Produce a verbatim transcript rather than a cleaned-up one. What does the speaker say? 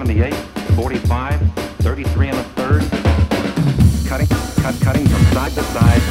seventy-eight, forty-five, thirty-three and a third. Cutting, cut, cutting from side to side.